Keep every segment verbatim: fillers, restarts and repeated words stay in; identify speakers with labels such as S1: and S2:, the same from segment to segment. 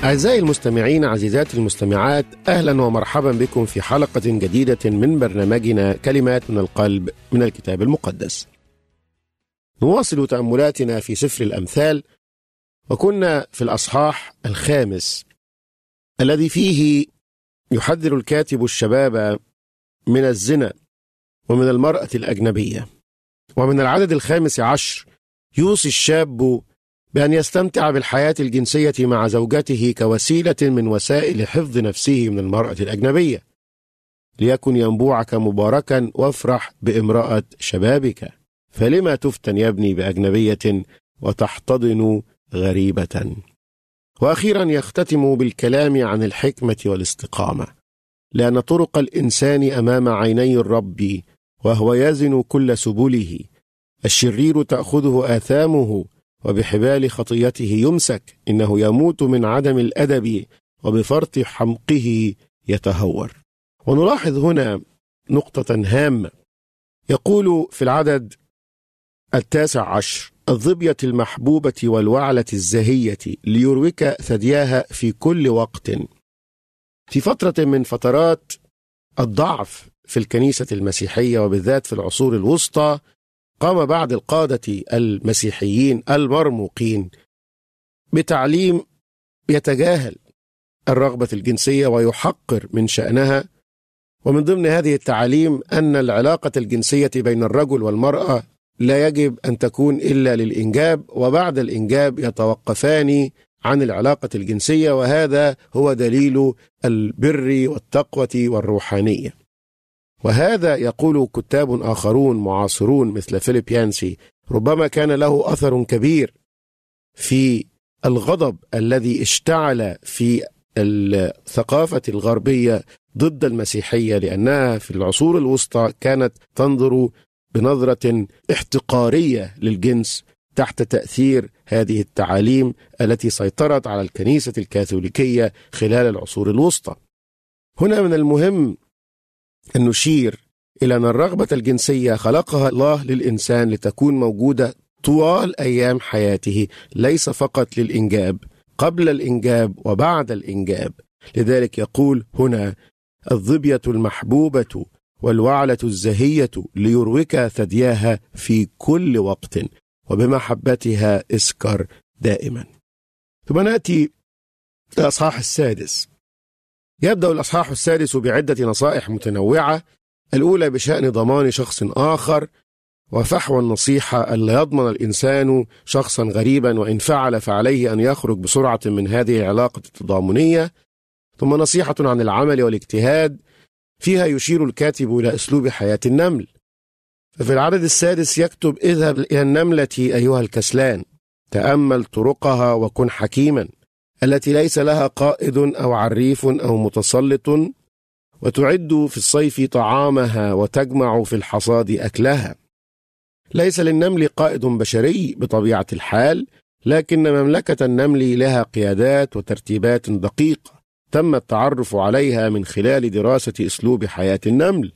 S1: أعزائي المستمعين، عزيزاتي المستمعات، أهلا ومرحبا بكم في حلقة جديدة من برنامجنا كلمات من القلب من الكتاب المقدس. نواصل تأملاتنا في سفر الأمثال، وكنا في الأصحاح الخامس الذي فيه يحذر الكاتب الشباب من الزنا ومن المرأة الأجنبية. ومن العدد الخامس عشر يوصي الشاب بأن يستمتع بالحياة الجنسية مع زوجته كوسيلة من وسائل حفظ نفسه من المرأة الأجنبية. ليكن ينبوعك مباركا وافرح بامرأة شبابك، فلما تفتن يا ابني بأجنبية وتحتضن غريبة. وأخيرا يختتم بالكلام عن الحكمة والاستقامة، لأن طرق الإنسان أمام عيني الرب وهو يزن كل سبله. الشرير تأخذه آثامه وبحبال خطيته يمسك، إنه يموت من عدم الأدب وبفرط حمقه يتهور. ونلاحظ هنا نقطة هامة، يقول في العدد التاسع عشر: الظبية المحبوبة والوعلة الزهية ليروك ثدياها في كل وقت. في فترة من فترات الضعف في الكنيسة المسيحية وبالذات في العصور الوسطى، قام بعض القادة المسيحيين المرموقين بتعليم يتجاهل الرغبة الجنسية ويحقر من شأنها. ومن ضمن هذه التعاليم أن العلاقة الجنسية بين الرجل والمرأة لا يجب أن تكون إلا للإنجاب، وبعد الإنجاب يتوقفان عن العلاقة الجنسية، وهذا هو دليل البر والتقوى والروحانية. وهذا يقول كتاب آخرون معاصرون مثل فيليب يانسي ربما كان له أثر كبير في الغضب الذي اشتعل في الثقافة الغربية ضد المسيحية، لأنها في العصور الوسطى كانت تنظر بنظرة احتقارية للجنس تحت تأثير هذه التعاليم التي سيطرت على الكنيسة الكاثوليكية خلال العصور الوسطى. هنا من المهم أن نشير إلى أن الرغبة الجنسية خلقها الله للإنسان لتكون موجودة طوال أيام حياته، ليس فقط للإنجاب، قبل الإنجاب وبعد الإنجاب. لذلك يقول هنا: الظبية المحبوبة والوعلة الزهية ليروك ثدياها في كل وقت وبمحبتها اسكر دائما. ثم نأتي الأصحاح السادس. يبدأ الأصحاح السادس بعدة نصائح متنوعة، الأولى بشأن ضمان شخص آخر وفحوى النصيحة ألا يضمن الإنسان شخصا غريبا، وإن فعل فعليه أن يخرج بسرعة من هذه العلاقة التضامنية. ثم نصيحة عن العمل والاجتهاد، فيها يشير الكاتب إلى أسلوب حياة النمل. ففي العدد السادس يكتب: اذهب إلى النملة أيها الكسلان، تأمل طرقها وكن حكيما، التي ليس لها قائد أو عريف أو متسلط، وتعد في الصيف طعامها وتجمع في الحصاد أكلها. ليس للنمل قائد بشري بطبيعة الحال، لكن مملكة النمل لها قيادات وترتيبات دقيقة تم التعرف عليها من خلال دراسة أسلوب حياة النمل.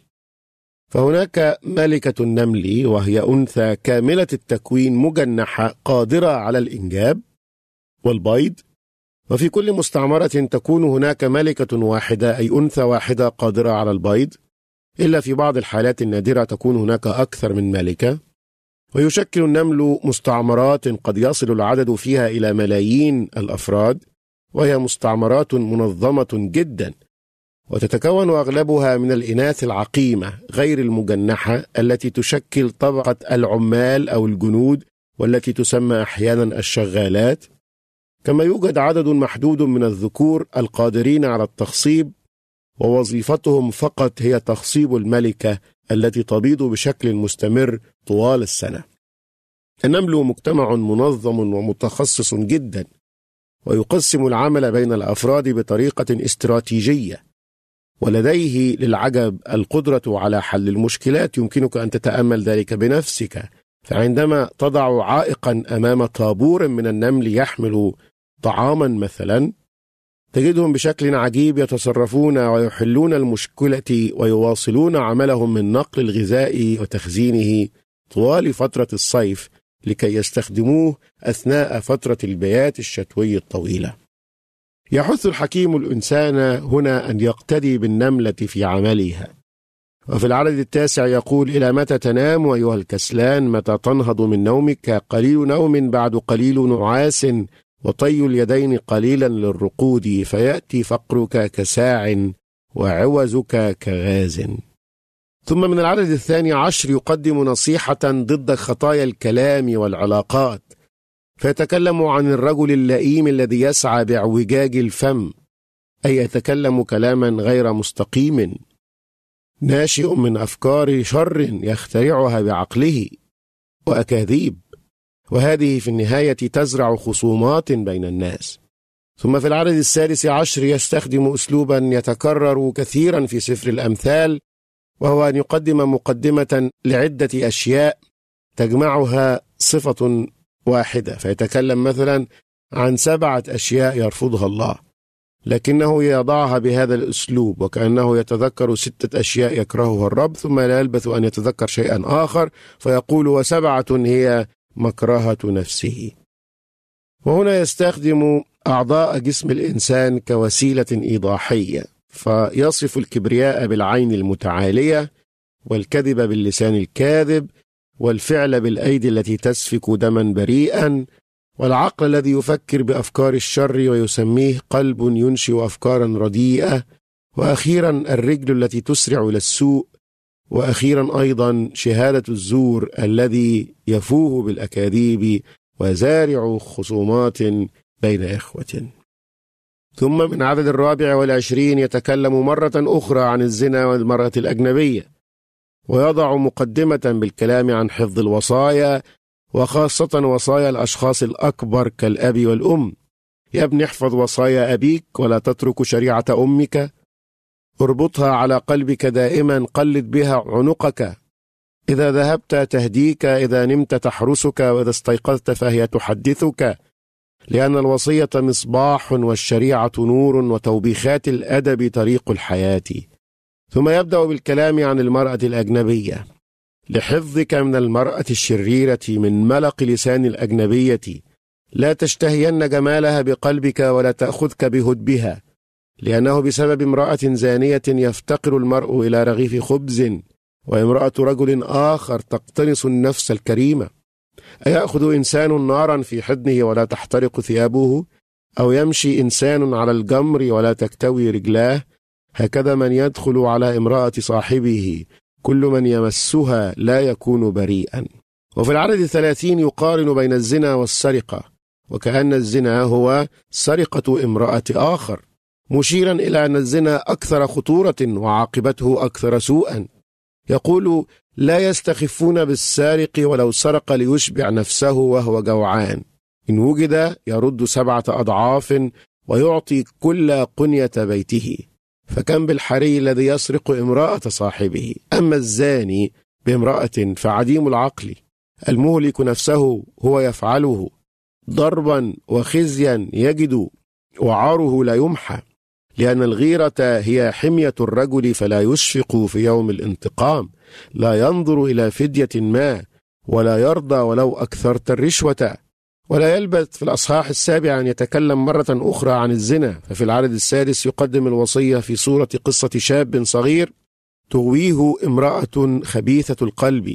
S1: فهناك ملكة النمل وهي أنثى كاملة التكوين مجنحة قادرة على الإنجاب والبيض، وفي كل مستعمرة تكون هناك ملكة واحدة أي أنثى واحدة قادرة على البيض، إلا في بعض الحالات النادرة تكون هناك أكثر من ملكة. ويشكل النمل مستعمرات قد يصل العدد فيها إلى ملايين الأفراد، وهي مستعمرات منظمة جدا، وتتكون أغلبها من الإناث العقيمة غير المجنحة التي تشكل طبقة العمال أو الجنود، والتي تسمى أحيانا الشغالات. كما يوجد عدد محدود من الذكور القادرين على التخصيب، ووظيفتهم فقط هي تخصيب الملكة التي تبيض بشكل مستمر طوال السنة. النمل مجتمع منظم ومتخصص جدا، ويقسم العمل بين الأفراد بطريقة استراتيجية، ولديه للعجب القدرة على حل المشكلات. يمكنك أن تتأمل ذلك بنفسك، فعندما تضع عائقا أمام طابور من النمل يحمل طعاما مثلا، تجدهم بشكل عجيب يتصرفون ويحلون المشكلة ويواصلون عملهم من نقل الغذاء وتخزينه طوال فترة الصيف لكي يستخدموه أثناء فترة البيات الشتوي الطويلة. يحث الحكيم الإنسان هنا أن يقتدي بالنملة في عملها. وفي العدد التاسع يقول: إلى متى تنام أيها الكسلان؟ متى تنهض من نومك؟ قليل نوم بعد قليل نعاس، وطي اليدين قليلا للرقود، فيأتي فقرك كساع وعوزك كغاز. ثم من العدد الثاني عشر يقدم نصيحة ضد خطايا الكلام والعلاقات، فيتكلم عن الرجل اللئيم الذي يسعى باعوجاج الفم، أي يتكلم كلاما غير مستقيم، ناشئ من أفكار شر يخترعها بعقله وأكاذيب، وهذه في النهاية تزرع خصومات بين الناس. ثم في العدد السادس عشر يستخدم أسلوبا يتكرر كثيرا في سفر الأمثال، وهو أن يقدم مقدمة لعدة أشياء تجمعها صفة واحدة، فيتكلم مثلا عن سبعة أشياء يرفضها الله، لكنه يضعها بهذا الأسلوب وكأنه يتذكر ستة أشياء يكرهها الرب، ثم لا يلبث أن يتذكر شيئا آخر فيقول: وسبعة هي مكرهة نفسه. وهنا يستخدم أعضاء جسم الإنسان كوسيلة إيضاحية، فيصف الكبرياء بالعين المتعالية، والكذب باللسان الكاذب، والفعل بالأيدي التي تسفك دما بريئا، والعقل الذي يفكر بأفكار الشر ويسميه قلب ينشئ أفكارا رديئة، وأخيرا الرجل التي تسرع إلى السوء، وأخيرا أيضا شهادة الزور الذي يفوه بالأكاذيب وزارع خصومات بين إخوة. ثم من عدد الرابع والعشرين يتكلم مرة أخرى عن الزنا والمرأة الأجنبية، ويضع مقدمة بالكلام عن حفظ الوصايا، وخاصة وصايا الأشخاص الأكبر كالأب والأم. يا ابن احفظ وصايا أبيك ولا تترك شريعة أمك، اربطها على قلبك دائما، قلد بها عنقك، إذا ذهبت تهديك، إذا نمت تحرسك، وإذا استيقظت فهي تحدثك، لأن الوصية مصباح والشريعة نور وتوبيخات الأدب طريق الحياة. ثم يبدأ بالكلام عن المرأة الأجنبية: لحفظك من المرأة الشريرة من ملق لسان الأجنبية، لا تشتهين جمالها بقلبك ولا تأخذك بهدبها، لأنه بسبب امرأة زانية يفتقر المرء إلى رغيف خبز، وامرأة رجل آخر تقتنص النفس الكريمة. أيأخذ إنسان نارا في حضنه ولا تحترق ثيابه؟ أو يمشي إنسان على الجمر ولا تكتوي رجلاه؟ هكذا من يدخل على امرأة صاحبه، كل من يمسها لا يكون بريئا. وفي العدد الثلاثين يقارن بين الزنا والسرقة، وكأن الزنا هو سرقة امرأة آخر، مشيرا إلى أن الزنا أكثر خطورة وعاقبته أكثر سوءا. يقول: لا يستخفون بالسارق ولو سرق ليشبع نفسه وهو جوعان، إن وجد يرد سبعة أضعاف ويعطي كل قنية بيته، فكم بالحري الذي يسرق امرأة صاحبه. أما الزاني بامرأة فعديم العقل، المهلك نفسه هو يفعله، ضربا وخزيا يجد وعاره لا يمحى، لأن الغيرة هي حمية الرجل فلا يشفق في يوم الانتقام، لا ينظر إلى فدية ما ولا يرضى ولو أكثرت الرشوة. ولا يلبث في الأصحاح السابع أن يتكلم مرة أخرى عن الزنا، ففي العدد السادس يقدم الوصية في صورة قصة شاب صغير تغويه امرأة خبيثة القلب،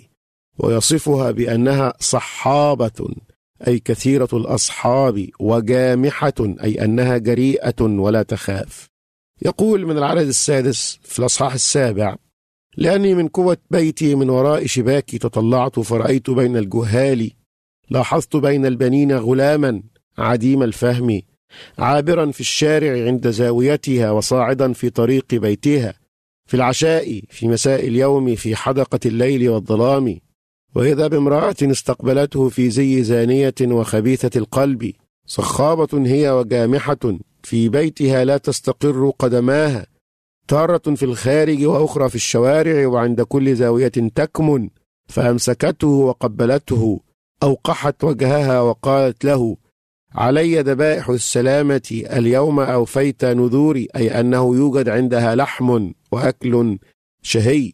S1: ويصفها بأنها صحابة أي كثيرة الأصحاب، وجامحة أي أنها جريئة ولا تخاف. يقول من العدد السادس في الأصحاح السابع: لأني من قوة بيتي من وراء شباكي تطلعت فرأيت بين الجهال، لاحظت بين البنين غلاما عديم الفهم، عابرا في الشارع عند زاويتها، وصاعدا في طريق بيتها، في العشاء في مساء اليوم، في حدقة الليل والظلام، وإذا بامرأة استقبلته في زي زانية وخبيثة القلب، صخابة هي وجامحة، في بيتها لا تستقر قدماها، تارة في الخارج وأخرى في الشوارع، وعند كل زاوية تكمن. فأمسكته وقبلته، أوقحت وجهها وقالت له: علي ذبائح السلامة، اليوم أوفيت نذوري، أي أنه يوجد عندها لحم وأكل شهي،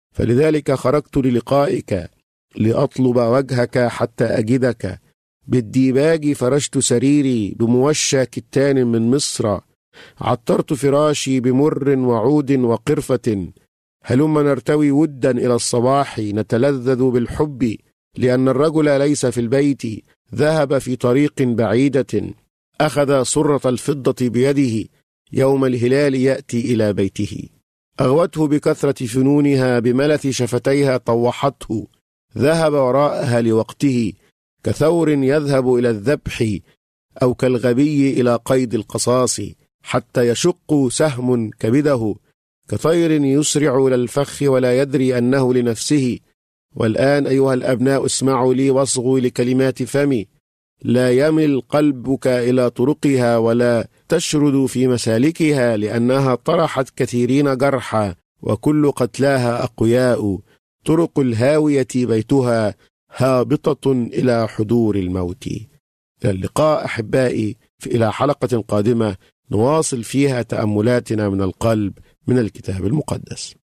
S1: فلذلك خرجت للقائك لأطلب وجهك حتى أجدك، بالديباج فرشت سريري، بموشى كتان من مصر، عطرت فراشي بمر وعود وقرفة، هلما نرتوي ودا إلى الصباح نتلذذ بالحب، لأن الرجل ليس في البيت، ذهب في طريق بعيدة، أخذ صرة الفضة بيده، يوم الهلال يأتي إلى بيته. أغوته بكثرة فنونها، بملث شفتيها طوحته، ذهب وراءها لوقته، كثور يذهب إلى الذبح، أو كالغبي إلى قيد القصاص، حتى يشق سهم كبده، كطير يسرع إلى الفخ ولا يدري أنه لنفسه. والآن أيها الأبناء اسمعوا لي واصغوا لكلمات فمي، لا يمل قلبك إلى طرقها ولا تشرد في مسالكها، لأنها طرحت كثيرين جرحا، وكل قتلاها أقوياء، طرق الهاوية بيتها، هابطة إلى حضور الموت. إلى اللقاء أحبائي، إلى حلقة قادمة نواصل فيها تأملاتنا من القلب من الكتاب المقدس.